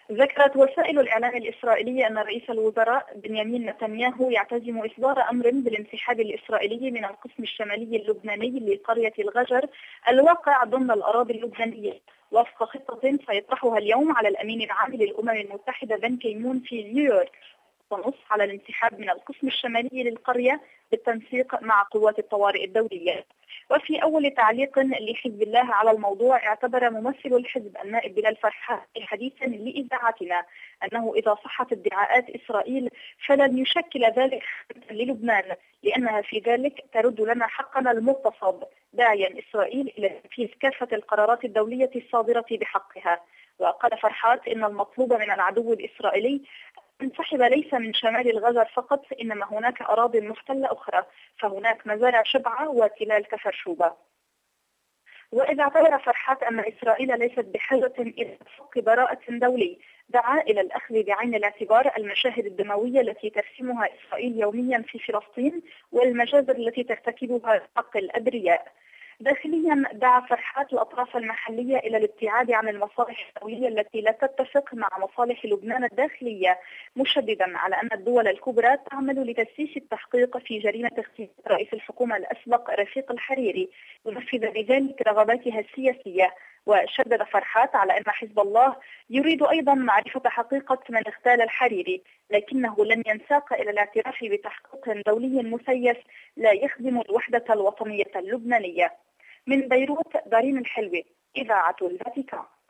ذكرت وسائل الإعلام الإسرائيلية أن رئيس الوزراء بنيامين نتنياهو يعتزم إصدار أمر بالانسحاب الإسرائيلي من القسم الشمالي اللبناني لقرية الغجر الواقع ضمن الأراضي اللبنانية وفق خطة سيطرحها اليوم على الأمين العام للأمم المتحدة بان كيمون في نيويورك، تنص على الانسحاب من القسم الشمالي للقرية بالتنسيق مع قوات الطوارئ الدولية. وفي أول تعليق لحزب الله على الموضوع، اعتبر ممثل الحزب النائب بلال فرحات حديثا لإذاعتنا أنه إذا صحت ادعاءات إسرائيل فلن يشكل ذلك للبنان، لأنها في ذلك ترد لنا حقنا المغتصب، داعيا إسرائيل إلى تنفيذ كافة القرارات الدولية الصادرة بحقها. وقال فرحات إن المطلوب من العدو الإسرائيلي انسحب ليس من شمال الغجر فقط، إنما هناك أراضٍ محتلة أخرى، فهناك مزارع شبعة وتلال كفرشوبة. وإذا اعتبر فرحات أن إسرائيل ليست بحاجة إلى تفك براءة دولي، دعا إلى الأخذ بعين الاعتبار المشاهد الدموية التي ترسمها إسرائيل يوميا في فلسطين والمجازر التي ترتكبها حق الأبرياء. داخليا دعا فرحات الأطراف المحلية إلى الابتعاد عن المصالح الدولية التي لا تتفق مع مصالح لبنان الداخلية، مشددا على أن الدول الكبرى تعمل لتسييس التحقيق في جريمة اغتيال رئيس الحكومة الأسبق رفيق الحريري لتنفذ بذلك رغباتها السياسية. وشدد فرحات على أن حزب الله يريد أيضا معرفة حقيقة من اغتال الحريري، لكنه لن ينساق إلى الاعتراف بتحقيق دولي مسيس لا يخدم الوحدة الوطنية اللبنانية. من بيروت، دارين الحلوي، إذاعة الفاتيكان.